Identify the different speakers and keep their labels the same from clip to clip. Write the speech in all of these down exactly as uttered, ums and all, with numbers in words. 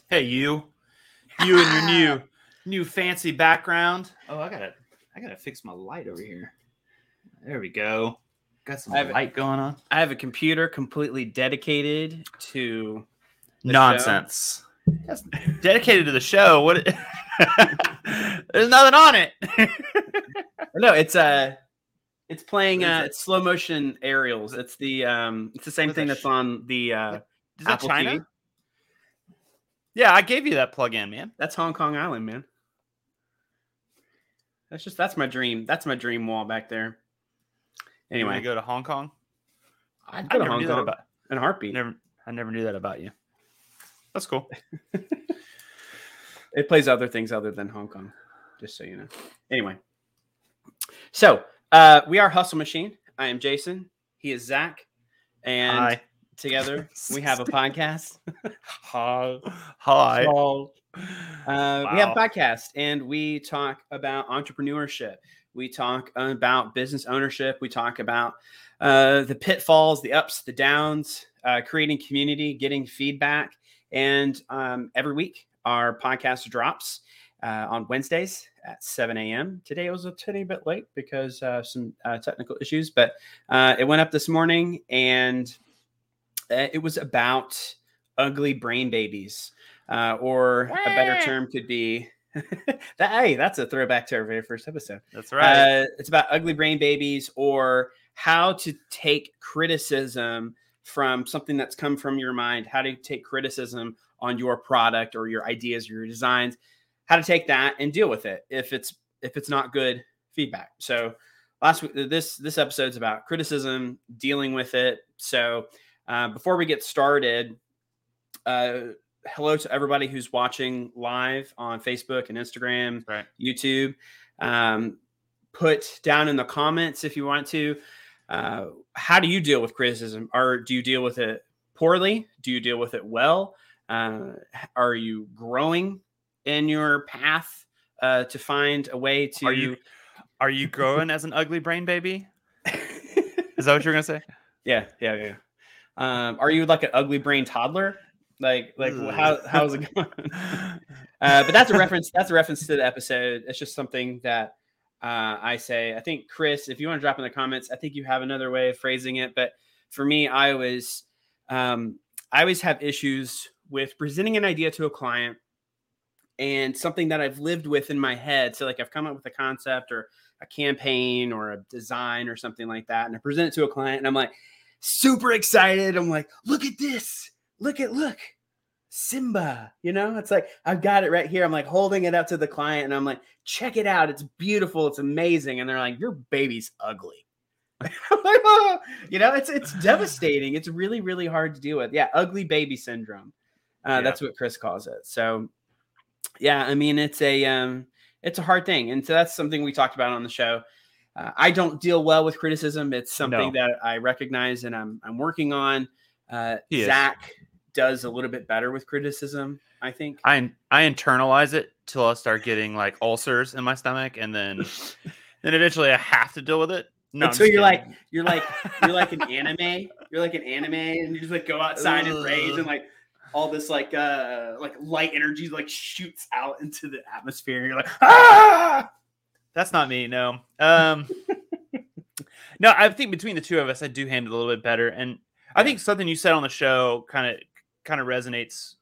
Speaker 1: Hey, you, you and your new, new fancy background. Oh, I gotta, I gotta fix my light over here. There we go. Got some
Speaker 2: I have,
Speaker 1: light going on.
Speaker 2: I have a computer completely dedicated to the
Speaker 1: Nonsense. That's dedicated to the show. What? There's nothing on it.
Speaker 2: No, it's uh it's playing
Speaker 1: What is
Speaker 2: uh
Speaker 1: it?
Speaker 2: it's slow motion aerials. It's the um it's the same
Speaker 1: What is
Speaker 2: thing
Speaker 1: that
Speaker 2: that's
Speaker 1: sh-
Speaker 2: on the uh
Speaker 1: Is that
Speaker 2: Apple
Speaker 1: China?
Speaker 2: T V.
Speaker 1: Yeah, I gave you that plug-in, man.
Speaker 2: That's Hong Kong Island, man. That's just that's my dream. That's my dream wall back there.
Speaker 1: You want
Speaker 2: Anyway,
Speaker 1: to go to Hong Kong?
Speaker 2: I'd
Speaker 1: I
Speaker 2: go to
Speaker 1: never
Speaker 2: Hong
Speaker 1: knew that
Speaker 2: Kong
Speaker 1: about.
Speaker 2: in a heartbeat.
Speaker 1: Never, I never knew that about you. That's cool.
Speaker 2: It plays other things other than Hong Kong, just so you know. Anyway, so uh, we are Hustle Machine. I am Jason. He is Zach, and
Speaker 1: Hi.
Speaker 2: together we have a podcast.
Speaker 1: Hi. Hi.
Speaker 2: called, uh, We have a
Speaker 1: Wow.
Speaker 2: podcast, and we talk about entrepreneurship. We talk about business ownership. We talk about uh, the pitfalls, the ups, the downs, uh, creating community, getting feedback, and um, every week our podcast drops uh, on Wednesdays at seven a.m. Today it was a tiny bit late because uh, some uh, technical issues, but uh, it went up this morning, and uh, it was about ugly brain babies, uh, or a better term could be that. Hey, that's a throwback to our very first episode.
Speaker 1: That's right.
Speaker 2: Uh, it's about ugly brain babies, or how to take criticism from something that's come from your mind, how to take criticism on your product or your ideas or your designs, how to take that and deal with it if it's if it's not good feedback. So last week, this this episode's about criticism, dealing with it. So uh, before we get started, uh, hello to everybody who's watching live on Facebook and Instagram,
Speaker 1: Right.
Speaker 2: YouTube. Um, put down in the comments if you want to. Uh, how do you deal with criticism? Or do you deal with it poorly? Do you deal with it well? Uh, are you growing in your path uh, to find a way to?
Speaker 1: Are you are you growing as an ugly brain baby? Is that what you're gonna say?
Speaker 2: Yeah, yeah, yeah. Um, are you like an ugly brain toddler? Like, like how how's it going? uh, but that's a reference. That's a reference to the episode. It's just something that uh, I say. I think Chris, if you want to drop in the comments, I think you have another way of phrasing it. But for me, I always, um, I always have issues with presenting an idea to a client and something that I've lived with in my head. So, like, I've come up with a concept or a campaign or a design or something like that, and I present it to a client, and I'm like super excited. I'm like, look at this. Look at, look, Simba, you know, it's like, I've got it right here. I'm like holding it up to the client, and I'm like, check it out. It's beautiful. It's amazing. And they're like, your baby's ugly. I'm like, oh. You know, it's, it's devastating. It's really, really hard to deal with. Yeah. Ugly baby syndrome. Uh,
Speaker 1: Yeah.
Speaker 2: That's what Chris calls it. So yeah, I mean, it's a, um, it's a hard thing. And so that's something we talked about on the show. Uh, I don't deal well with criticism. It's something
Speaker 1: No.
Speaker 2: that I recognize and I'm, I'm working on. Uh,
Speaker 1: He is.
Speaker 2: Zach does a little bit better with criticism, I think.
Speaker 1: I I internalize it till I start getting like ulcers in my stomach, and then then eventually I have to deal with it. No, I'm
Speaker 2: Until
Speaker 1: just
Speaker 2: you're like,
Speaker 1: kidding.
Speaker 2: you're like, you're like an anime. You're like an anime, and you just like go outside and rage, and like all this like uh like light energy like shoots out into the atmosphere. And you're like, ah!
Speaker 1: That's not me. No. Um. No, I think between the two of us, I do handle it a little bit better, and I think something you said on the show kind of kind of resonates.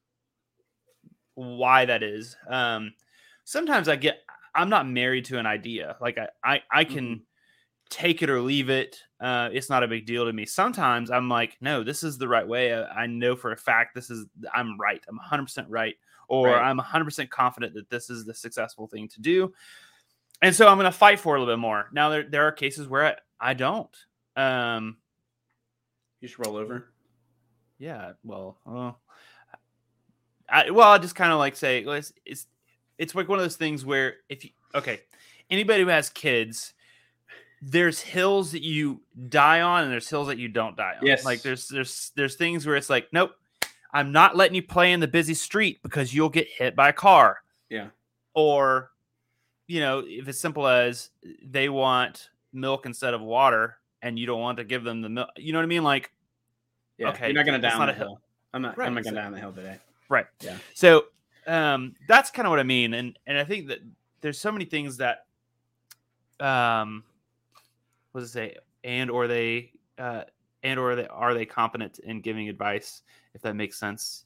Speaker 1: Why that is. Um, sometimes I get, I'm not married to an idea. Like I, I, I can
Speaker 2: Mhm.
Speaker 1: take it or leave it. Uh, it's not a big deal to me. Sometimes I'm like, no, this is the right way. I, I know for a fact this is, I'm right. I'm one hundred percent right. Or
Speaker 2: Right.
Speaker 1: I'm one hundred percent confident that this is the successful thing to do. And so I'm going to fight for it a little bit more. Now there, there are cases where I, I don't. Um,
Speaker 2: You just roll over.
Speaker 1: yeah, well, uh, I, well, I just kind of like say well, it's, it's it's like one of those things where if you okay, anybody who has kids, there's hills that you die on and there's hills that you don't die on.
Speaker 2: Yes.
Speaker 1: Like there's there's there's things where it's like, nope, I'm not letting you play in the busy street because you'll get hit by a car.
Speaker 2: Yeah.
Speaker 1: Or, you know, if it's simple as they want milk instead of water and you don't want to give them the milk, you know what I mean? Like,
Speaker 2: Yeah.
Speaker 1: okay,
Speaker 2: You're not gonna
Speaker 1: that's
Speaker 2: down
Speaker 1: not
Speaker 2: the
Speaker 1: a hill.
Speaker 2: hill. I'm not.
Speaker 1: Right,
Speaker 2: I'm not gonna
Speaker 1: so-
Speaker 2: down the hill today.
Speaker 1: Right.
Speaker 2: Yeah.
Speaker 1: So um, that's kind of what I mean, and and I think that there's so many things that, um, what does it say, and or they, uh, and or they are they competent in giving advice, if that makes sense.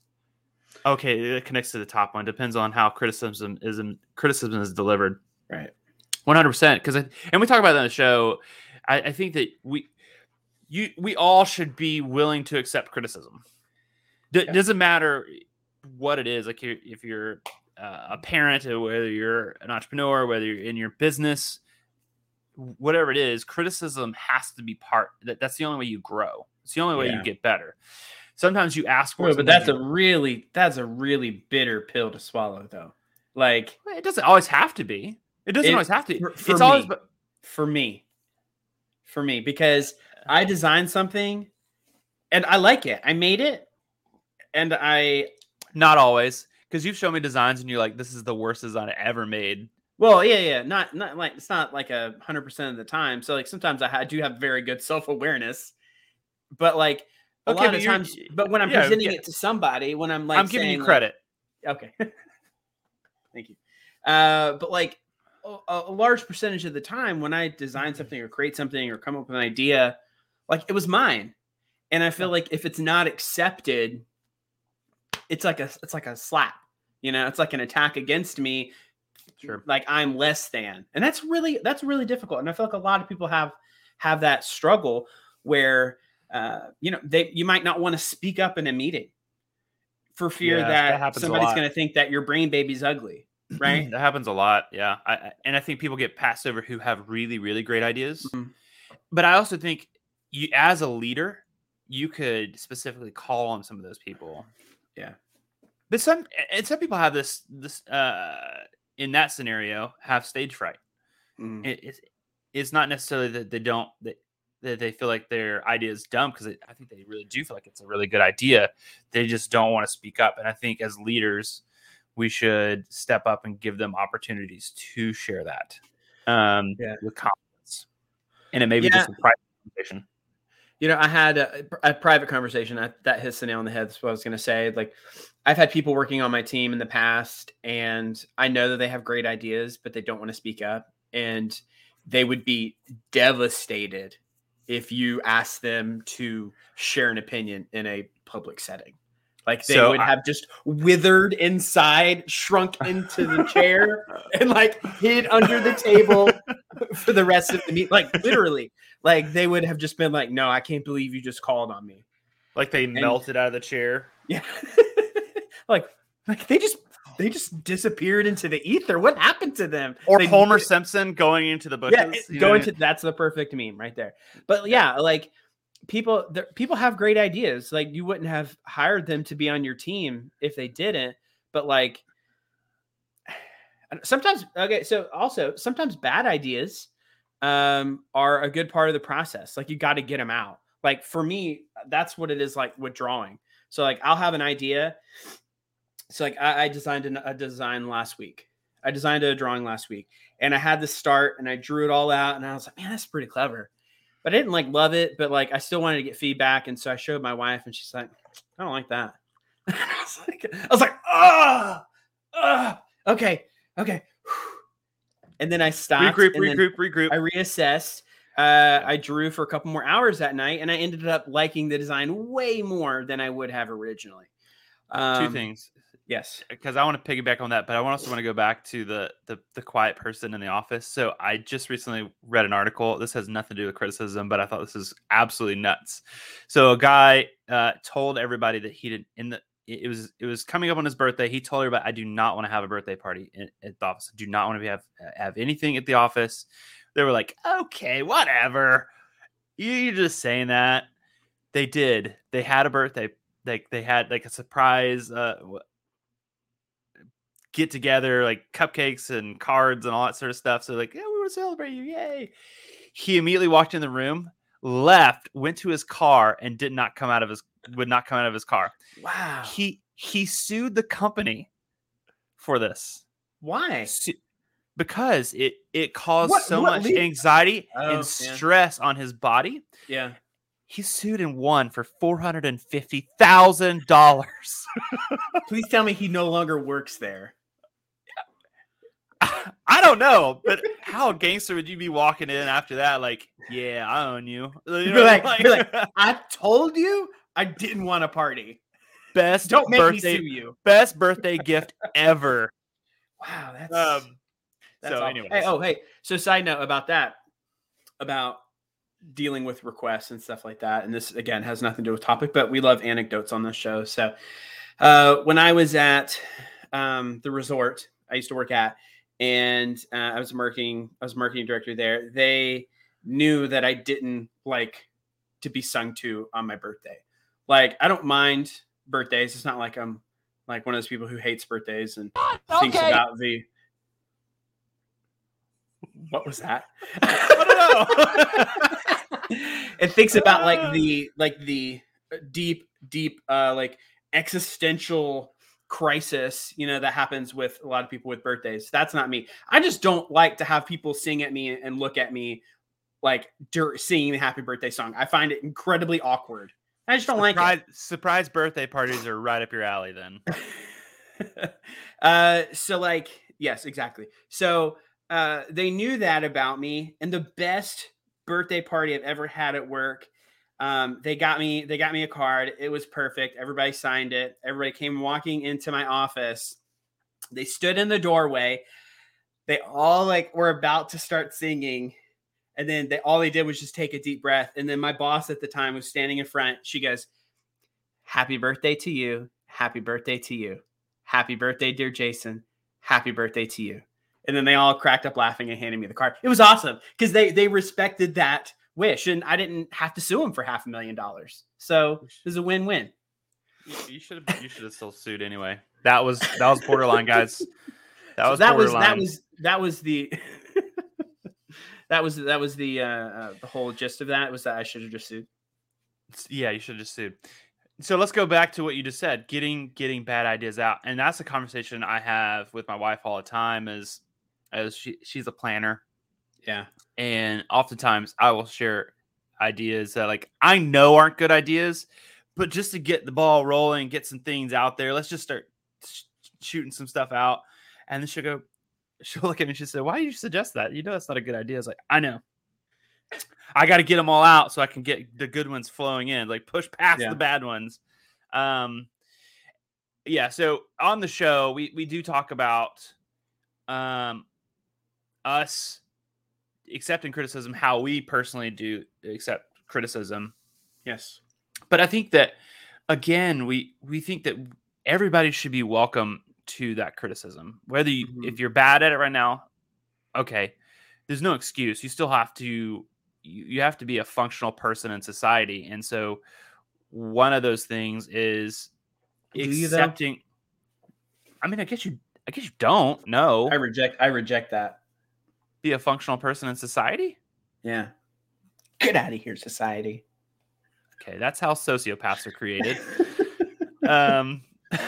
Speaker 1: Okay, it connects to the top one. Depends on how criticism is criticism is delivered.
Speaker 2: Right.
Speaker 1: one hundred percent. Because and we talk about that on the show. I, I think that we you we all should be willing to accept criticism. D- yeah. Doesn't matter what it is. Like you're, if you're uh, a parent, or whether you're an entrepreneur, whether you're in your business, whatever it is, criticism has to be part. That that's the only way you grow. It's the only way yeah. you get better. Sometimes you ask for
Speaker 2: it, but that's
Speaker 1: you,
Speaker 2: a really that's a really bitter pill to swallow, though. Like
Speaker 1: it doesn't always have to be. It doesn't
Speaker 2: it,
Speaker 1: always have to.
Speaker 2: For, for
Speaker 1: it's
Speaker 2: me,
Speaker 1: always
Speaker 2: for me, for me, because I designed something, and I like it. I made it, and I
Speaker 1: not always, because you've shown me designs, and you're like, "This is the worst design I ever made."
Speaker 2: Well, yeah, yeah, not not like it's not like a hundred percent of the time. So like sometimes I, ha- I do have very good self awareness, but like. A okay, lot of times, but when I'm yeah, presenting yeah. it to somebody, when I'm like,
Speaker 1: I'm giving
Speaker 2: saying,
Speaker 1: you credit.
Speaker 2: Like, okay, thank you. Uh, but like a, a large percentage of the time, when I design something or create something or come up with an idea, like it was mine, and I feel like if it's not accepted, it's like a it's like a slap. You know, it's like an attack against me.
Speaker 1: Sure.
Speaker 2: Like I'm less than, and that's really that's really difficult. And I feel like a lot of people have have that struggle where. Uh, you know, they you might not want to speak up in a meeting for fear yeah, that, that somebody's going to think that your brain baby's ugly, right?
Speaker 1: That happens a lot, yeah. I, and I think people get passed over who have really, really great ideas. Mm-hmm. But I also think you, as a leader, you could specifically call on some of those people.
Speaker 2: Yeah.
Speaker 1: But some and some people have this this uh, in that scenario have stage fright. Mm. It, it's it's not necessarily that they don't that. that they feel like their idea is dumb, because I think they really do feel like it's a really good idea. They just don't want to speak up. And I think as leaders, we should step up and give them opportunities to share that um, yeah. with confidence. And it may be yeah. just a private conversation.
Speaker 2: You know, I had a, a private conversation I, that hits the nail on the head. That's what I was going to say. Like, I've had people working on my team in the past, and I know that they have great ideas, but they don't want to speak up. And they would be devastated if you ask them to share an opinion in a public setting. Like they so would I, have just withered inside, shrunk into the chair, and like hid under the table for the rest of the meet. Like literally, like they would have just been like, "No, I can't believe you just called on me."
Speaker 1: Like they and, melted out of the chair.
Speaker 2: Yeah, like like they just they just disappeared into the ether. What happened to them?
Speaker 1: Or
Speaker 2: they,
Speaker 1: Homer they, Simpson going into the bushes.
Speaker 2: Yeah, going to that's the perfect meme right there. But yeah, like people, people have great ideas. Like you wouldn't have hired them to be on your team if they didn't. But like sometimes, okay. So also sometimes bad ideas um, are a good part of the process. Like you got to get them out. Like for me, that's what it is like with drawing. So like I'll have an idea. So like I, I designed an, a design last week. I designed a drawing last week, and I had this start, and I drew it all out, and I was like, man, that's pretty clever. But I didn't like love it, but like I still wanted to get feedback, and so I showed my wife, and she's like, I don't like that. I was like, I was like, ah, ah, okay, okay. And then I stopped.
Speaker 1: Regroup, regroup, regroup.
Speaker 2: I reassessed. Uh, I drew for a couple more hours that night, and I ended up liking the design way more than I would have originally. Um,
Speaker 1: Two things.
Speaker 2: Yes,
Speaker 1: because I want to piggyback on that, but I also want to go back to the, the the quiet person in the office. So I just recently read an article. This has nothing to do with criticism, but I thought this is absolutely nuts. So a guy uh, told everybody that he didn't in the it was it was coming up on his birthday. He told everybody, I do not want to have a birthday party in, at the office. I do not want to have have anything at the office. They were like, okay, whatever. You're just saying that. They did. They had a birthday. Like they had like a surprise uh, get together, like cupcakes and cards and all that sort of stuff. So like, yeah, we want to celebrate you. Yay. He immediately walked in the room, left, went to his car, and did not come out of his would not come out of his car.
Speaker 2: Wow.
Speaker 1: He he sued the company for this.
Speaker 2: Why?
Speaker 1: Su- because it it caused
Speaker 2: what,
Speaker 1: so
Speaker 2: what
Speaker 1: much
Speaker 2: lead?
Speaker 1: anxiety
Speaker 2: oh,
Speaker 1: and
Speaker 2: yeah.
Speaker 1: stress on his body.
Speaker 2: Yeah.
Speaker 1: He sued and won for four hundred and fifty thousand dollars.
Speaker 2: Please tell me he no longer works there.
Speaker 1: I don't know, but how gangster would you be walking in after that? Like, yeah, I own you. you
Speaker 2: You're
Speaker 1: know,
Speaker 2: like, like, you're like, I told you I didn't want a party.
Speaker 1: Best
Speaker 2: Don't make
Speaker 1: birthday,
Speaker 2: me sue you.
Speaker 1: Best birthday gift ever.
Speaker 2: Wow, that's
Speaker 1: Um,
Speaker 2: that's
Speaker 1: so
Speaker 2: awful.
Speaker 1: anyways.
Speaker 2: Hey, oh, hey. So, side note about that, about dealing with requests and stuff like that. And this again has nothing to do with topic, but we love anecdotes on this show. So, uh, when I was at um, the resort I used to work at, and uh, I was marketing, I was marketing director there. They knew that I didn't like to be sung to on my birthday. Like, I don't mind birthdays. It's not like I'm like one of those people who hates birthdays and okay. thinks about the. What was that? I don't know. It thinks about like the like the deep, deep, uh, like existential crisis, you know, that happens with a lot of people with birthdays. That's not me. I just don't like to have people sing at me and look at me like dur- singing the happy birthday song. I find it incredibly awkward. I just don't
Speaker 1: surprise,
Speaker 2: like it.
Speaker 1: Surprise birthday parties are right up your alley then.
Speaker 2: uh, so like, yes, exactly. So uh, they knew that about me, and the best birthday party I've ever had at work. Um, they got me, they got me a card. It was perfect. Everybody signed it. Everybody came walking into my office. They stood in the doorway. They all like were about to start singing. And then they, all they did was just take a deep breath. And then my boss at the time was standing in front. She goes, "Happy birthday to you. Happy birthday to you. Happy birthday, dear Jason. Happy birthday to you." And then they all cracked up laughing and handed me the card. It was awesome because they, they respected that wish, and I didn't have to sue them for half a million dollars. So it was a win-win.
Speaker 1: You should have you should have still sued anyway. That was that was borderline, guys. That was
Speaker 2: so that
Speaker 1: borderline.
Speaker 2: was that was that was the that was that was the uh, uh, the whole gist of that was that I should have just sued.
Speaker 1: Yeah, you should have just sued. So let's go back to what you just said, getting getting bad ideas out, and that's a conversation I have with my wife all the time. As as she she's a planner.
Speaker 2: Yeah.
Speaker 1: And oftentimes I will share ideas that like I know aren't good ideas, but just to get the ball rolling, get some things out there, let's just start sh- shooting some stuff out. And then she'll go, she'll look at me and she'll say, "Why do you suggest that? You know, that's not a good idea." I was like, I know. I got to get them all out so I can get the good ones flowing in, like push past yeah. the bad ones. Um, yeah. So on the show, we, we do talk about um, us accepting criticism, how we personally do accept criticism.
Speaker 2: Yes.
Speaker 1: But I think that, again, we, we think that everybody should be welcome to that criticism. Whether you, mm-hmm. if you're bad at it right now, okay, there's no excuse. You still have to, you, you have to be a functional person in society. And so one of those things is do accepting. I mean, I guess you, I guess you don't know.
Speaker 2: I reject, I reject that.
Speaker 1: Be a functional person in society?
Speaker 2: Yeah. Get out of here, society.
Speaker 1: Okay, that's how sociopaths are created. um,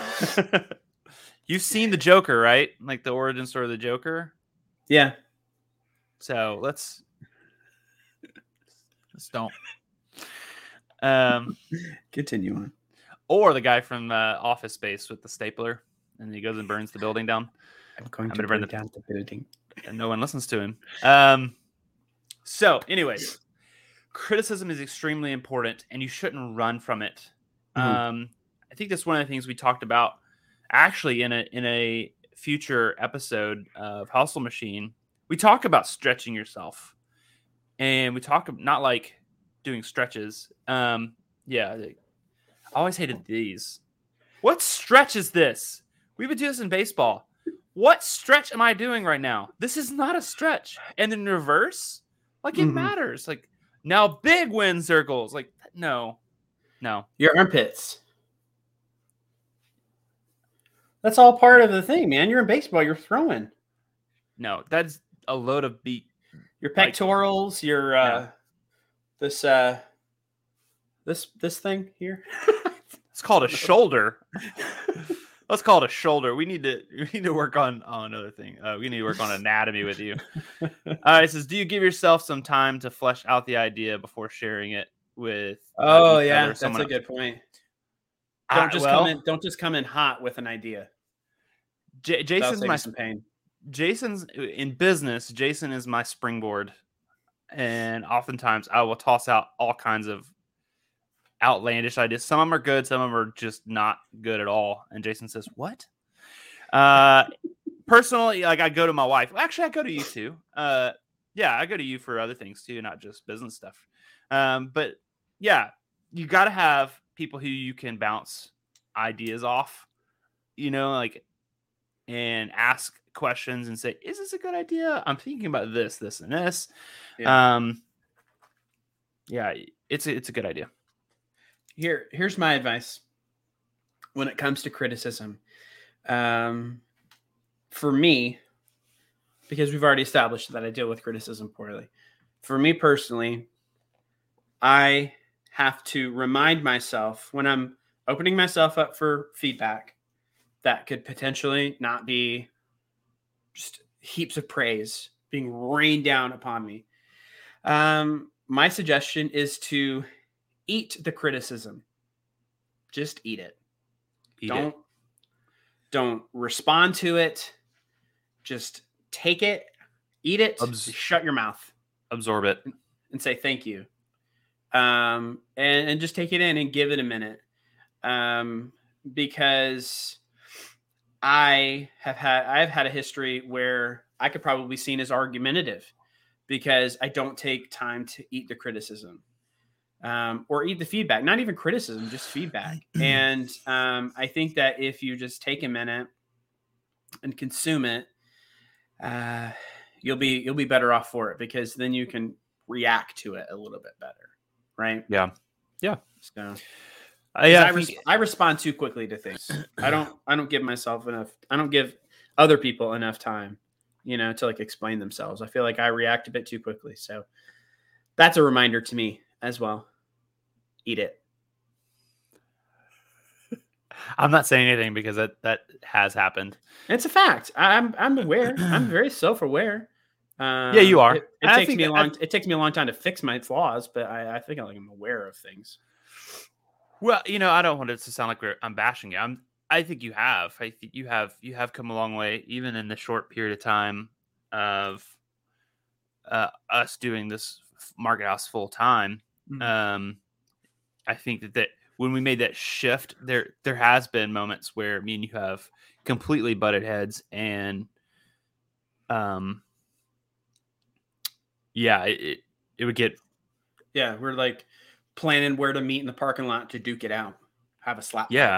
Speaker 1: you've seen the Joker, right? Like the origin story of the Joker?
Speaker 2: Yeah.
Speaker 1: So let's let's don't. Um,
Speaker 2: Continue on.
Speaker 1: Or the guy from uh, Office Space with the stapler, and he goes and burns the building down.
Speaker 2: I'm going
Speaker 1: I'm
Speaker 2: to
Speaker 1: burn
Speaker 2: burn
Speaker 1: the
Speaker 2: down the building.
Speaker 1: And no one listens to him. Um, so, anyways, criticism is extremely important, and you shouldn't run from it. Mm-hmm. Um, I think that's one of the things we talked about, actually, in a in a future episode of Hustle Machine. We talk about stretching yourself, and we talk not like doing stretches. Um, yeah, I always hated these. What stretch is this? We would do this in baseball. What stretch am I doing right now? This is not a stretch. And in reverse, like it mm-hmm. matters. Like now big wind circles. Like no, no.
Speaker 2: Your armpits. That's all part of the thing, man. You're in baseball. You're throwing.
Speaker 1: No, that's a load of beat.
Speaker 2: Your pectorals, like, your, uh, yeah. this, uh, this, this thing here.
Speaker 1: It's called a shoulder. Let's call it a shoulder. We need to we need to work on oh, another thing. Uh, we need to work on anatomy with you. All right, it says, do you give yourself some time to flesh out the idea before sharing it? with.
Speaker 2: Oh
Speaker 1: uh, each
Speaker 2: yeah,
Speaker 1: other,
Speaker 2: that's
Speaker 1: someone
Speaker 2: a
Speaker 1: else.
Speaker 2: good point.
Speaker 1: I-
Speaker 2: Don't just
Speaker 1: well,
Speaker 2: come in. Don't just come in hot with an idea.
Speaker 1: J-
Speaker 2: That'll
Speaker 1: Jason's
Speaker 2: save
Speaker 1: my
Speaker 2: you some pain.
Speaker 1: Jason's in business. Jason is my springboard, and oftentimes I will toss out all kinds of outlandish ideas. Some of them are good, some of them are just not good at all. And Jason says, "What?" Uh, personally, like I go to my wife. Well, actually, I go to you too. Uh, yeah, I go to you for other things too, not just business stuff. Um, but yeah, you got to have people who you can bounce ideas off. You know, like and ask questions and say, "Is this a good idea? I'm thinking about this, this, and this."
Speaker 2: Yeah.
Speaker 1: Um, yeah, it's a, it's a good idea.
Speaker 2: Here, here's my advice when it comes to criticism. Um, for me, because we've already established that I deal with criticism poorly. For me personally, I have to remind myself when I'm opening myself up for feedback that could potentially not be just heaps of praise being rained down upon me. Um, my suggestion is to eat the criticism. Just eat it.
Speaker 1: Eat
Speaker 2: don't
Speaker 1: it.
Speaker 2: don't respond to it. Just take it, eat it,
Speaker 1: Abs-
Speaker 2: shut your mouth,
Speaker 1: absorb it,
Speaker 2: and say thank you. Um, and, and just take it in and give it a minute. Um, because I have had I've had a history where I could probably be seen as argumentative because I don't take time to eat the criticism. Um, or eat the feedback, not even criticism, just feedback. And um, I think that if you just take a minute and consume it, uh, you'll be you'll be better off for it because then you can react to it a little bit better, right?
Speaker 1: Yeah, yeah.
Speaker 2: So,
Speaker 1: uh, yeah,
Speaker 2: I,
Speaker 1: I,
Speaker 2: res-
Speaker 1: think,
Speaker 2: I respond too quickly to things. I don't I don't give myself enough. I don't give other people enough time, you know, to like explain themselves. I feel like I react a bit too quickly. So that's a reminder to me as well. Eat it.
Speaker 1: I'm not saying anything because that that has happened.
Speaker 2: It's a fact. I'm I'm aware. I'm very self-aware. Um,
Speaker 1: Yeah, you are.
Speaker 2: It, it
Speaker 1: I
Speaker 2: takes
Speaker 1: think
Speaker 2: me a
Speaker 1: that-
Speaker 2: long. It takes me a long time to fix my flaws, but I, I think I'm, like, I'm aware of things.
Speaker 1: Well, you know, I don't want it to sound like we're, I'm bashing you. I'm. I think you have. I think you have. You have come a long way, even in the short period of time of uh, us doing this Market House full time.
Speaker 2: Mhm.
Speaker 1: Um, I think that, that when we made that shift, there there has been moments where me and you have completely butted heads, and um, yeah, it it, it would get
Speaker 2: Yeah, we're like planning where to meet in the parking lot to duke it out. Have a slap.
Speaker 1: yeah.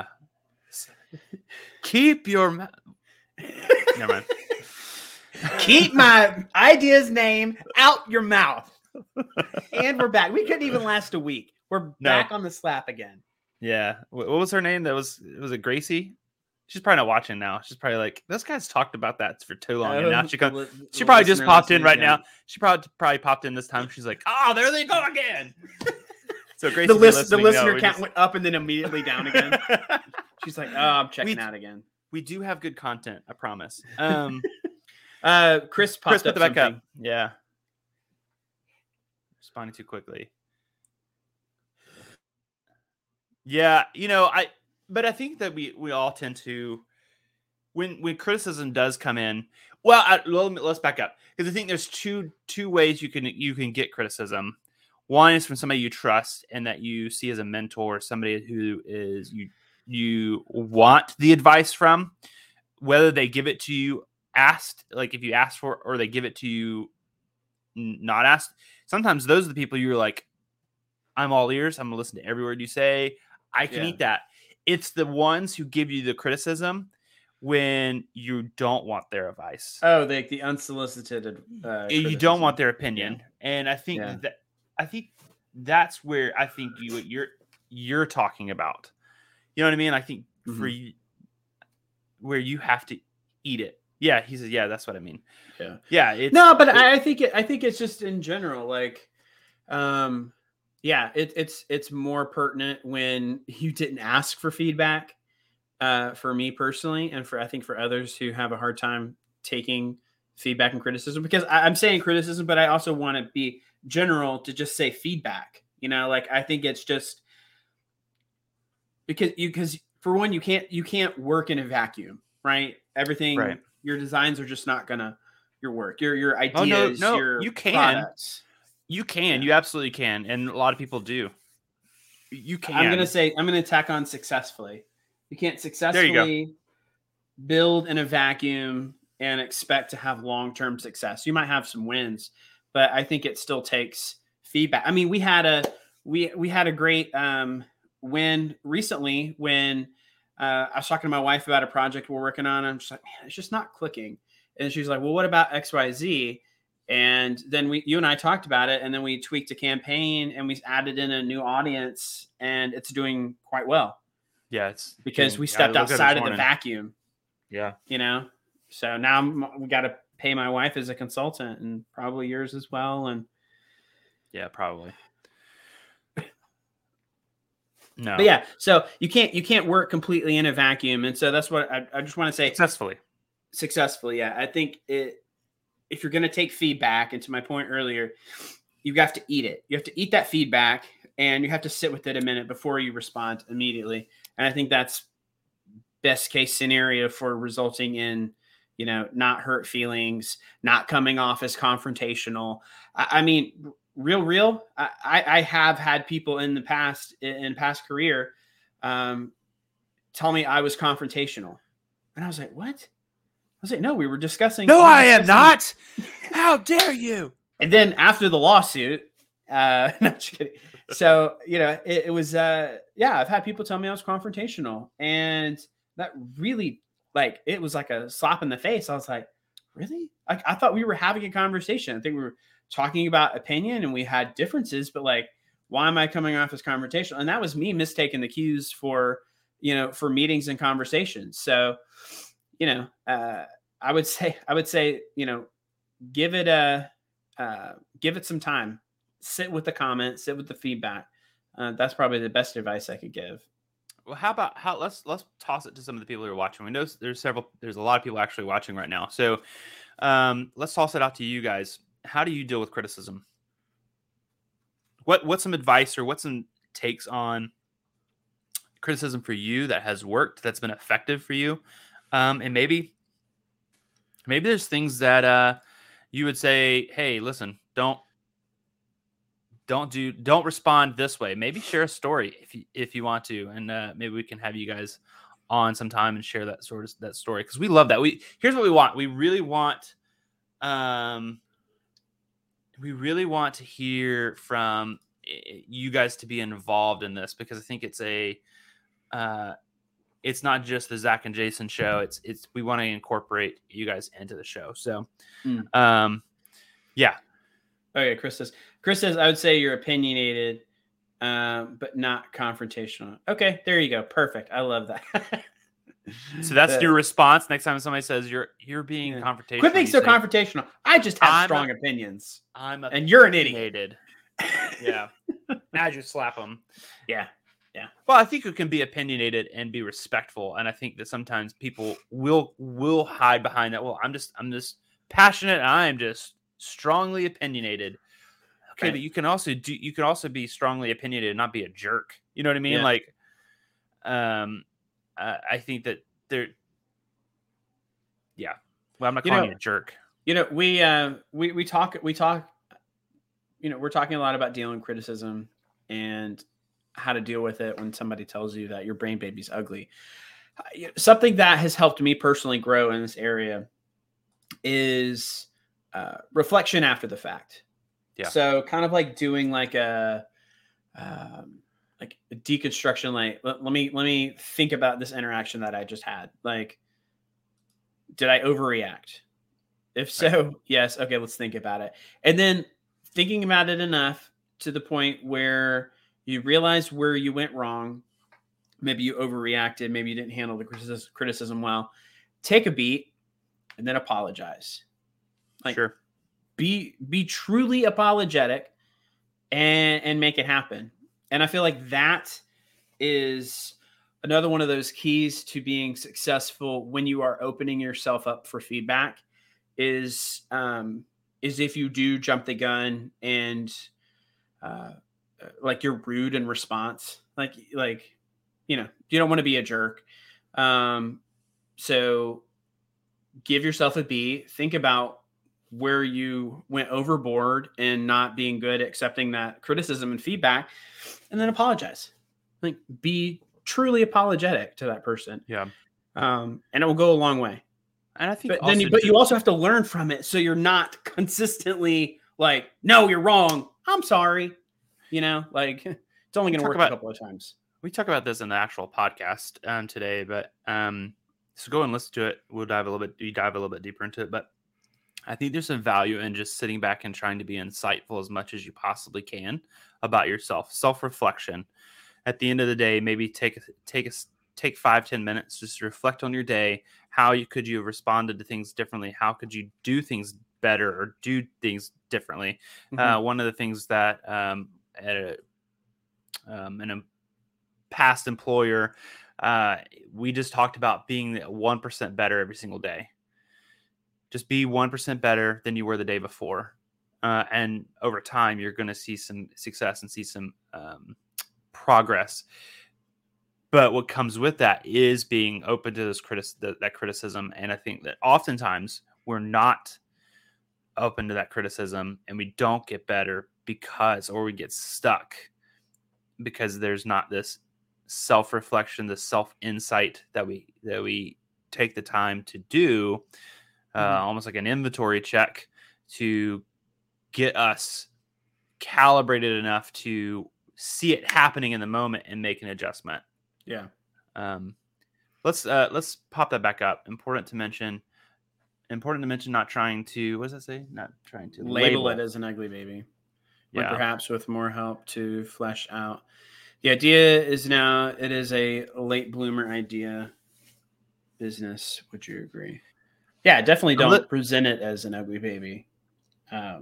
Speaker 1: Keep your mouth. Never mind.
Speaker 2: Keep my idea's name out your mouth. And we're back. We couldn't even last a week. We're
Speaker 1: No.
Speaker 2: back on the slap again.
Speaker 1: Yeah. What what was her name? That was was it Gracie? She's probably not watching now. She's probably like, those guys talked about that for too long. And now she comes.
Speaker 2: The-
Speaker 1: She
Speaker 2: the
Speaker 1: probably just
Speaker 2: listener
Speaker 1: popped in
Speaker 2: listening,
Speaker 1: right
Speaker 2: yeah.
Speaker 1: now. She probably probably popped in this time. She's like, oh, there they go again. So Gracie,
Speaker 2: The,
Speaker 1: if you're
Speaker 2: list, the
Speaker 1: listening, no,
Speaker 2: listener
Speaker 1: we
Speaker 2: count
Speaker 1: just-
Speaker 2: went up and then immediately down again. She's like, oh, I'm checking
Speaker 1: We-
Speaker 2: out again.
Speaker 1: we do have good content, I promise. Um,
Speaker 2: Uh, Chris popped
Speaker 1: Chris, put
Speaker 2: up
Speaker 1: the back
Speaker 2: something.
Speaker 1: up. Yeah. Responding too quickly. Yeah, you know, I but I think that we we all tend to when when criticism does come in. Well, I, let me- let's back up because I think there's two two ways you can you can get criticism. One is from somebody you trust and that you see as a mentor, somebody who is you you want the advice from, whether they give it to you asked, like if you ask for it, or they give it to you n- not asked. Sometimes those are the people you're like, I'm all ears. I'm gonna listen to every word you say. I can
Speaker 2: Yeah.
Speaker 1: eat that. It's the ones who give you the criticism when you don't want their advice.
Speaker 2: Oh, the the unsolicited. Uh,
Speaker 1: you don't want
Speaker 2: criticism.
Speaker 1: their opinion, and I think
Speaker 2: Yeah.
Speaker 1: that I think that's where I think you you're you're talking about. You know what I mean? I think for
Speaker 2: Mhm.
Speaker 1: you, where you have to eat it. Yeah, he says. Yeah, that's what I mean.
Speaker 2: Yeah.
Speaker 1: yeah. It's,
Speaker 2: No, but
Speaker 1: it-
Speaker 2: I, I think it, I think it's just in general, like, um, yeah, it, it's it's more pertinent when you didn't ask for feedback. Uh, for me personally, and for I think for others who have a hard time taking feedback and criticism, because I, I'm saying criticism, but I also want to be general to just say feedback. You know, like I think it's just because you because for one, you can't you can't work in a vacuum, right? Everything
Speaker 1: Right.
Speaker 2: your designs are just not gonna your work, your your
Speaker 1: Oh no,
Speaker 2: ideas,
Speaker 1: no,
Speaker 2: your
Speaker 1: you can.
Speaker 2: products.
Speaker 1: You can.
Speaker 2: Yeah.
Speaker 1: You absolutely can, and a lot of people do. You can.
Speaker 2: I'm gonna say I'm gonna tack on successfully. You can't
Speaker 1: There you
Speaker 2: successfully build in a vacuum and expect to have long-term success. You might have some wins, but I think it still takes feedback. I mean, we had a we we had a great um, win recently when uh, I was talking to my wife about a project we're working on. I'm just like, man, it's just not clicking. And she's like, well, what about X Y Z? And then we, you and I talked about it, and then we tweaked a campaign and we added in a new audience, and it's doing quite well.
Speaker 1: Yeah, it's
Speaker 2: because
Speaker 1: getting,
Speaker 2: we stepped outside of the vacuum.
Speaker 1: Yeah,
Speaker 2: you know. So now I'm, we got to pay my wife as a consultant, and probably yours as well. And
Speaker 1: yeah, probably. No,
Speaker 2: but yeah, so you can't you can't work completely in a vacuum, and so that's what I, I just want to say.
Speaker 1: Successfully,
Speaker 2: successfully, yeah. I think it. If you're going to take feedback, and to my point earlier, you have to eat it. You have to eat that feedback, and you have to sit with it a minute before you respond immediately. And I think that's best case scenario for resulting in, you know, not hurt feelings, not coming off as confrontational. I, I mean, real, real. I, I have had people in the past, in past career, um, tell me I was confrontational, and I was like, "What?" I was like, "No, we were discussing."
Speaker 1: No,
Speaker 2: we were
Speaker 1: I am
Speaker 2: discussing.
Speaker 1: not. How dare you?
Speaker 2: And then after the lawsuit, uh, not just kidding. So, you know, it, it was, uh, yeah, I've had people tell me I was confrontational, and that really, like, it was like a slap in the face. I was like, really? Like, I thought we were having a conversation. I think we were talking about opinion and we had differences, but like, why am I coming off as confrontational? And that was me mistaking the cues for, you know, for meetings and conversations. So, you know, uh, I would say, I would say, you know, give it a, uh, give it some time, sit with the comments, sit with the feedback. Uh, that's probably the best advice I could give.
Speaker 1: Well, how about how let's let's toss it to some of the people who are watching. We know there's several, there's a lot of people actually watching right now. So um, let's toss it out to you guys. How do you deal with criticism? What what's some advice or what's some takes on criticism for you that has worked, that's been effective for you? Um, and maybe maybe there's things that uh, you would say, hey, listen, don't don't do don't respond this way. Maybe share a story if you if you want to, and uh, maybe we can have you guys on sometime and share that sort of that story, because we love that. We here's what we want. We really want um we really want to hear from you guys to be involved in this, because I think it's a uh it's not just the Zach and Jason show. It's it's we want to incorporate you guys into the show. So
Speaker 2: Mm.
Speaker 1: um yeah.
Speaker 2: Okay, Chris says, Chris says, I would say you're opinionated, um, but not confrontational. Okay, there you go. Perfect. I love that.
Speaker 1: So that's
Speaker 2: The-
Speaker 1: your response next time somebody says you're you're being
Speaker 2: Yeah.
Speaker 1: confrontational.
Speaker 2: Quit being
Speaker 1: you
Speaker 2: so
Speaker 1: say,
Speaker 2: confrontational. I just have
Speaker 1: I'm
Speaker 2: strong
Speaker 1: a-
Speaker 2: opinions.
Speaker 1: I'm
Speaker 2: And you're an idiot.
Speaker 1: opinionated. Yeah. Now you slap them.
Speaker 2: Yeah.
Speaker 1: Well, I think you can be opinionated and be respectful, and I think that sometimes people will will hide behind that. Well, I'm just I'm just passionate. And I am just strongly opinionated. Okay,
Speaker 2: Right.
Speaker 1: but you can also do you can also be strongly opinionated and not be a jerk. You know what I mean?
Speaker 2: Yeah.
Speaker 1: Like, um, uh, I think that there. Yeah. Well, I'm not
Speaker 2: You
Speaker 1: calling
Speaker 2: know-
Speaker 1: you a jerk.
Speaker 2: You know, we uh we we talk we talk you know, we're talking a lot about dealing with criticism and how to deal with it when somebody tells you that your brain baby's ugly. Uh, you know, Something that has helped me personally grow in this area is uh, reflection after the fact.
Speaker 1: Yeah.
Speaker 2: So kind of like doing like a um, like a deconstruction. Like let, let me let me think about this interaction that I just had. Like, did I overreact? If so, yes. Okay, let's think about it. And then thinking about it enough to the point where you realize where you went wrong. Maybe you overreacted. Maybe you didn't handle the criticis- criticism well. Take a beat and then apologize. Like,
Speaker 1: Sure.
Speaker 2: be be truly apologetic and and make it happen. And I feel like that is another one of those keys to being successful when you are opening yourself up for feedback is um is if you do jump the gun and uh like you're rude in response. Like, like, you know, you don't want to be a jerk. Um, so give yourself a B. Think about where you went overboard and not being good at accepting that criticism and feedback, and then apologize. Like, be truly apologetic to that person.
Speaker 1: Yeah.
Speaker 2: Um, and it will go a long way.
Speaker 1: And I think,
Speaker 2: but then, you, but you also have to learn from it, so you're not consistently like, "No, you're wrong. I'm sorry." You know, like it's only going to work about, a couple of times.
Speaker 1: We talk about this in the actual podcast um, today, but um, so go and listen to it. We'll dive a little bit, you dive a little bit deeper into it. But I think there's some value in just sitting back and trying to be insightful as much as you possibly can about yourself. Self-reflection. At the end of the day, maybe take take a take five, ten minutes just to reflect on your day. How you could you have responded to things differently? How could you do things better or do things differently? Mm-hmm. Uh, one of the things that um, at a, um, in a past employer, uh, we just talked about being one percent better every single day. Just be one percent better than you were the day before. Uh, and over time, you're going to see some success and see some um, progress. But what comes with that is being open to this critic- that, that criticism. And I think that oftentimes we're not open to that criticism and we don't get better because, or we get stuck because there's not this self-reflection, the self-insight that we, that we take the time to do, uh, mm-hmm. almost like an inventory check to get us calibrated enough to see it happening in the moment and make an adjustment.
Speaker 2: Yeah.
Speaker 1: Um, let's uh, let's pop that back up. Important to mention. Important to mention. Not trying to. What does that say? Not trying to
Speaker 2: label, label it as an ugly baby.
Speaker 1: Yeah.
Speaker 2: Or perhaps with more help to flesh out. The idea is now it is a late bloomer idea. Business. Would you agree? Yeah, definitely don't let, present it as an ugly baby. Um,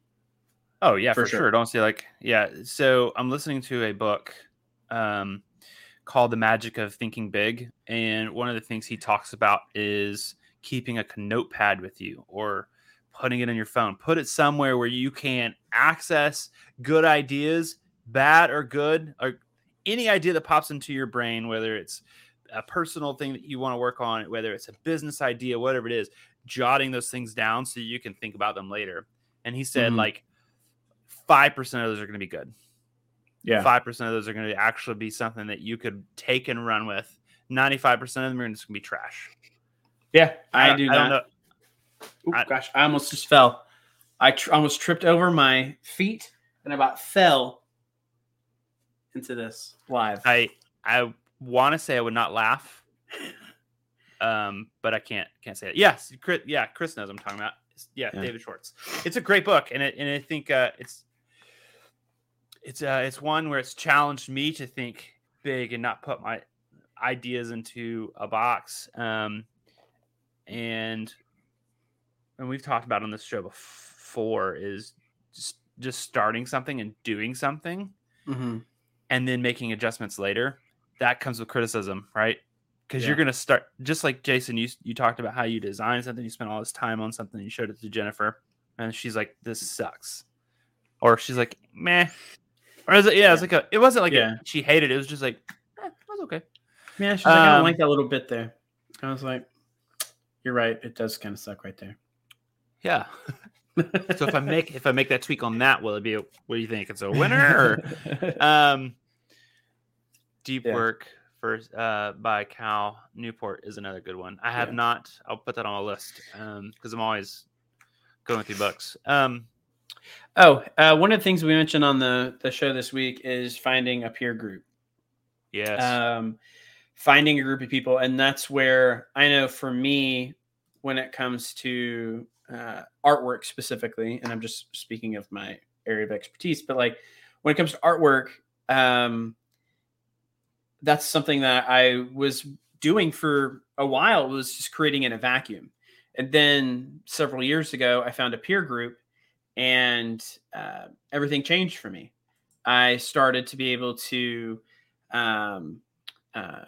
Speaker 1: oh yeah, for, for sure. sure. Don't say like yeah. So I'm listening to a book. Um, called The Magic of Thinking Big. And one of the things he talks about is keeping a notepad with you or putting it in your phone. Put it somewhere where you can access good ideas, bad or good, or any idea that pops into your brain, whether it's a personal thing that you want to work on, whether it's a business idea, whatever it is, jotting those things down so you can think about them later. And he said mm-hmm. like five percent of those are going to be good.
Speaker 2: Yeah,
Speaker 1: five percent of those are going to actually be something that you could take and run with. ninety-five percent of them are just going to be trash.
Speaker 2: Yeah, I, I do
Speaker 1: I
Speaker 2: not.
Speaker 1: Don't know.
Speaker 2: Ooh, I, gosh, I almost just fell. I tr- almost tripped over my feet and about fell into this live.
Speaker 1: I I want to say I would not laugh, um, but I can't can't say it. Yes, Chris, yeah, Chris knows what I'm talking about. Yeah, yeah, David Schwartz. It's a great book, and it and I think uh, it's. It's uh, it's one where it's challenged me to think big and not put my ideas into a box. Um, and and we've talked about on this show before is just just starting something and doing something,
Speaker 2: mm-hmm.
Speaker 1: and then making adjustments later. That comes with criticism, right? Because
Speaker 2: yeah.
Speaker 1: you're gonna start just like Jason. You you talked about how you design something, you spent all this time on something, you showed it to Jennifer, and she's like, "This sucks," or she's like, "Meh." Or is it? Yeah, it's like a. It wasn't like
Speaker 2: yeah.
Speaker 1: a, she hated it. It was just like eh, it was okay.
Speaker 2: Yeah, she's like, um, I don't like that little bit there. I was like, you're right. It does kind of suck right there.
Speaker 1: Yeah. So if I make if I make that tweak on that, will it be? A, what do you think? It's a winner. Or, um, Deep yeah. Work for uh by Cal Newport is another good one. I have yeah. not. I'll put that on a list um because I'm always going through books. Um.
Speaker 2: Oh, uh, one of the things we mentioned on the, the show this week is finding a peer group.
Speaker 1: Yes.
Speaker 2: Um, finding a group of people. And that's where I know for me, when it comes to uh, artwork specifically, and I'm just speaking of my area of expertise, but like when it comes to artwork, um, that's something that I was doing for a while, was just creating in a vacuum. And then several years ago, I found a peer group. And uh, everything changed for me. I started to be able to um, uh,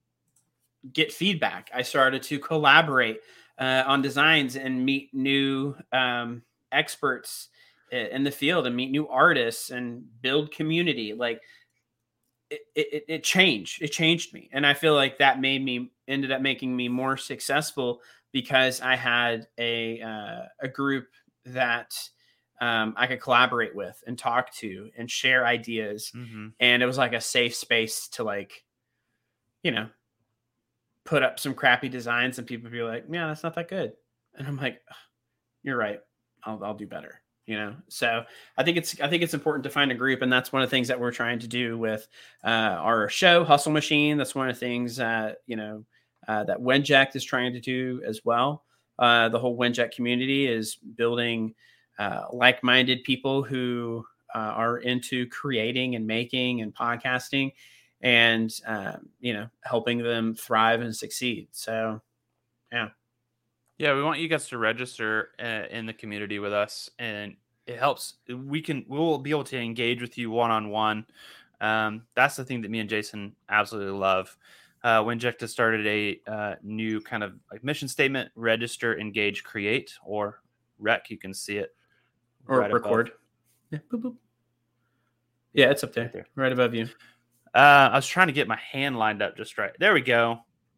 Speaker 2: get feedback. I started to collaborate uh, on designs and meet new um, experts in the field and meet new artists and build community. Like it, it, it changed, it changed me. And I feel like that made me, ended up making me more successful because I had a, uh, a group that um, I could collaborate with and talk to and share ideas.
Speaker 1: Mm-hmm.
Speaker 2: And it was like a safe space to like, you know, put up some crappy designs and people be like, yeah, that's not that good. And I'm like, you're right. I'll, I'll do better. You know? So I think it's, I think it's important to find a group. And that's one of the things that we're trying to do with uh, our show, Hustle Machine. That's one of the things that, you know, uh, that Wenject is trying to do as well. Uh, the whole Wenject community is building uh, like-minded people who uh, are into creating and making and podcasting, and um, you know, helping them thrive and succeed. So, yeah,
Speaker 1: yeah, we want you guys to register uh, in the community with us, and it helps. We can we'll be able to engage with you one on one. That's the thing that me and Jason absolutely love. Uh, Wenject has started a uh, new kind of like mission statement: register, engage, create, or rec. You can see it
Speaker 2: or right record. Yeah, boop, boop. Yeah, it's up there, right there, right above you.
Speaker 1: Uh, I was trying to get my hand lined up just right. There we go.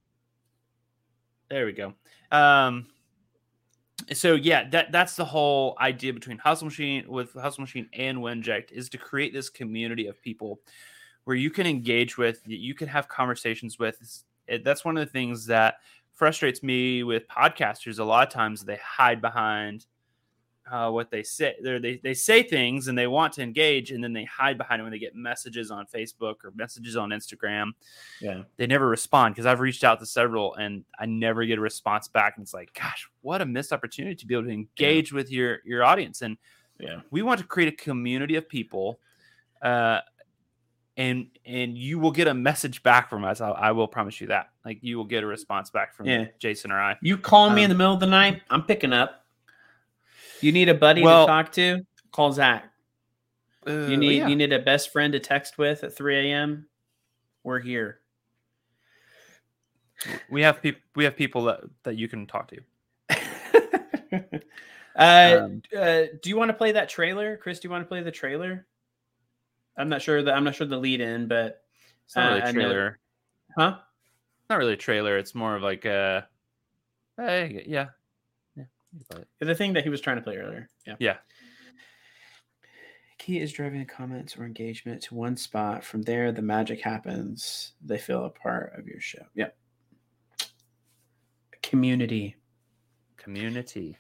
Speaker 1: There we go. Um, so yeah, that that's the whole idea between Hustle Machine with Hustle Machine and Wenject, is to create this community of people where you can engage with, you can have conversations with. It, that's one of the things that frustrates me with podcasters. A lot of times they hide behind uh, what they say. They're, they they say things and they want to engage, and then they hide behind it when they get messages on Facebook or messages on Instagram.
Speaker 2: Yeah,
Speaker 1: they never respond, because I've reached out to several and I never get a response back. And it's like, gosh, what a missed opportunity to be able to engage yeah. with your your audience. And
Speaker 2: yeah,
Speaker 1: we want to create a community of people, uh, and and you will get a message back from us. I, I will promise you that. Like, you will get a response back from yeah. Jason or I.
Speaker 2: You call me um, in the middle of the night, I'm picking up. You need a buddy well, to talk to? Call Zach. Uh, you need yeah. you need a best friend to text with at three a.m. We're here.
Speaker 1: We have people. We have people that, that you can talk to.
Speaker 2: uh, um, uh, do you want to play that trailer, Chris? Do you want to play the trailer? I'm not sure that I'm not sure the lead in, but
Speaker 1: it's not really uh, a trailer,
Speaker 2: huh?
Speaker 1: It's not really a trailer. It's more of like a, hey, yeah.
Speaker 2: The thing that he was trying to play earlier. Yeah.
Speaker 1: Yeah.
Speaker 2: Key is driving comments or engagement to one spot. From there, the magic happens. They feel a part of your show. Yeah. Community.
Speaker 1: Community.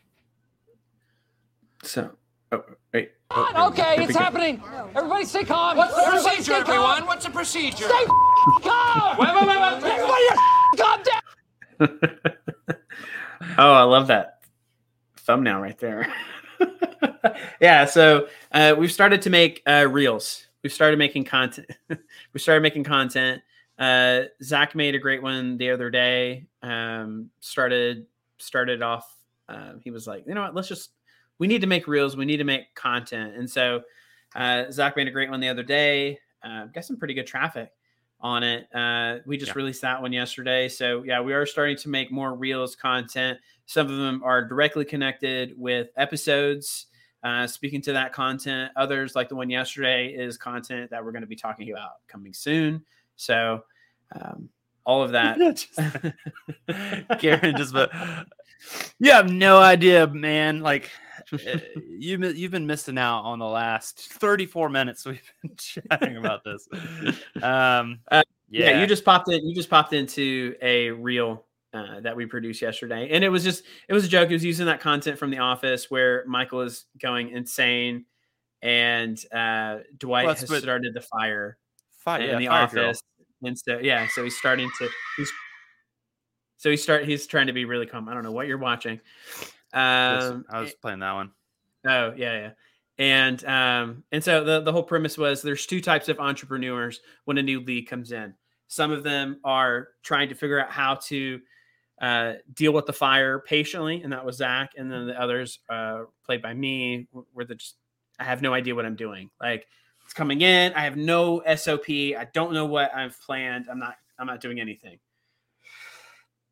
Speaker 2: So, oh, wait.
Speaker 3: Oh, okay, it's happening. Everybody stay calm.
Speaker 4: What's the Everybody procedure, everyone? Calm. What's the procedure?
Speaker 3: Stay calm.
Speaker 4: Wait, wait, wait, wait.
Speaker 3: Everybody calm
Speaker 2: down. Oh, I love that thumbnail right there. Yeah, so uh, we've started to make uh, reels. We've started making content. we started making content. Uh, Zach made a great one the other day. Um, started started off. Uh, he was like, you know what? Let's just. We need to make reels. We need to make content. And so uh, Zach made a great one the other day. Uh, got some pretty good traffic on it. Uh, we just yeah. released that one yesterday. So yeah, we are starting to make more reels content. Some of them are directly connected with episodes, uh, speaking to that content. Others, like the one yesterday, is content that we're going to be talking about coming soon. So um, all of that.
Speaker 1: Karen just, but you have no idea, man. Like, you, you've been missing out on the last thirty-four minutes we've been chatting about this. Um,
Speaker 2: uh, yeah. yeah, you just popped in. You just popped into a reel uh, that we produced yesterday, and it was just it was a joke. It was using that content from The Office where Michael is going insane, and uh, Dwight well, has but, started the fire,
Speaker 1: fire
Speaker 2: in
Speaker 1: yeah,
Speaker 2: The
Speaker 1: fire
Speaker 2: Office, girl. and so yeah, so he's starting to. He's, so he start. He's trying to be really calm. I don't know what you're watching. Um,
Speaker 1: I was playing that one.
Speaker 2: Oh yeah, yeah, and um, and so the the whole premise was there's two types of entrepreneurs when a new lead comes in. Some of them are trying to figure out how to uh, deal with the fire patiently, and that was Zach. And then the others, uh, played by me, were the just I have no idea what I'm doing. Like, it's coming in, I have no S O P. I don't know what I've planned. I'm not I'm not doing anything.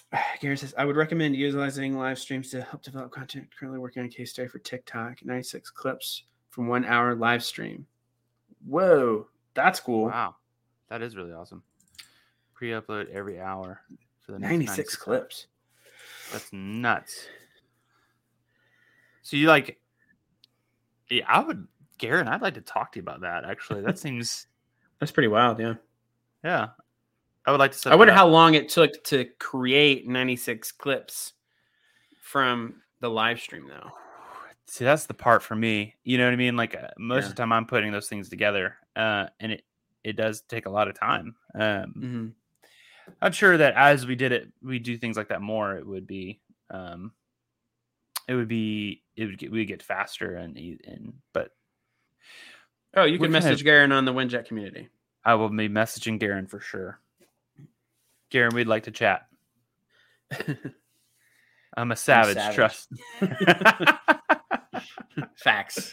Speaker 2: Gary says, I would recommend utilizing live streams to help develop content. Currently working on a case study for TikTok. ninety-six clips from one hour live stream. Whoa, that's cool.
Speaker 1: Wow, that is really awesome. Pre-upload every hour for the next
Speaker 2: ninety-six,
Speaker 1: ninety-six
Speaker 2: clips.
Speaker 1: That's nuts. So you like, yeah, I would, Garen, I'd like to talk to you about that. Actually, that seems,
Speaker 2: That's pretty wild. Yeah.
Speaker 1: yeah. I would like to. Set
Speaker 2: I wonder
Speaker 1: that
Speaker 2: how
Speaker 1: up.
Speaker 2: long it took to create ninety-six clips from the live stream, though.
Speaker 1: See, that's the part for me. You know what I mean? Like uh, most
Speaker 2: Yeah.
Speaker 1: of the time, I'm putting those things together, uh, and it it does take a lot of time. Um,
Speaker 2: Mm-hmm.
Speaker 1: I'm sure that as we did it, we do things like that more. It would be, um, it would be, it would get, we would get faster and e- and. But
Speaker 2: Oh, you
Speaker 1: We're
Speaker 2: can
Speaker 1: kind
Speaker 2: message
Speaker 1: of-
Speaker 2: Garen on the Winjet community.
Speaker 1: I will be messaging Garen for sure. Garen, we'd like to chat. I'm a savage.
Speaker 2: savage.
Speaker 1: Trust.
Speaker 2: Facts.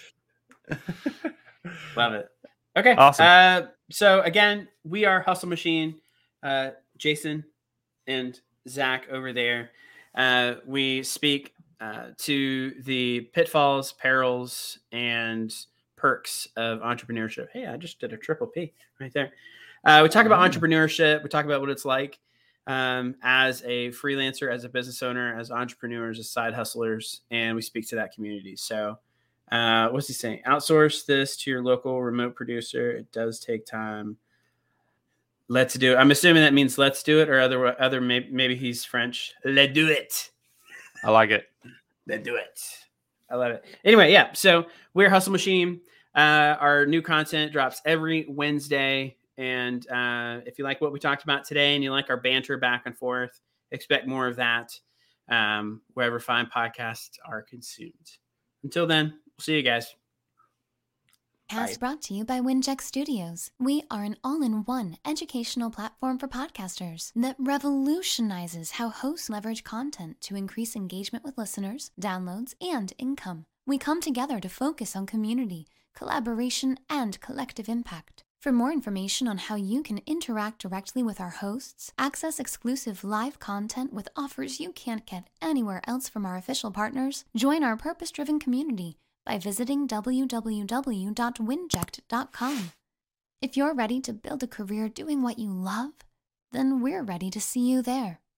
Speaker 2: Love it. Okay.
Speaker 1: Awesome.
Speaker 2: Uh, so again, we are Hustle Machine. Uh, Jason and Zach over there. Uh, we speak uh, to the pitfalls, perils, and perks of entrepreneurship. Hey, I just did a triple P right there. Uh, we talk about entrepreneurship. We talk about what it's like um, as a freelancer, as a business owner, as entrepreneurs, as side hustlers, and we speak to that community. So uh, what's he saying? Outsource this to your local remote producer. It does take time. Let's do it. I'm assuming that means let's do it, or other other maybe, maybe he's French. Let's do it.
Speaker 1: I like it.
Speaker 2: Let's do it. I love it. Anyway, yeah. So we're Hustle Machine. Uh, our new content drops every Wednesday. And uh, if you like what we talked about today and you like our banter back and forth, expect more of that um, wherever fine podcasts are consumed. Until then, we'll see you guys.
Speaker 5: Cast brought to you by Winject Studios. We are an all-in-one educational platform for podcasters that revolutionizes how hosts leverage content to increase engagement with listeners, downloads, and income. We come together to focus on community, collaboration, and collective impact. For more information on how you can interact directly with our hosts, access exclusive live content with offers you can't get anywhere else from our official partners, join our purpose-driven community by visiting w w w dot winject dot com. If you're ready to build a career doing what you love, then we're ready to see you there.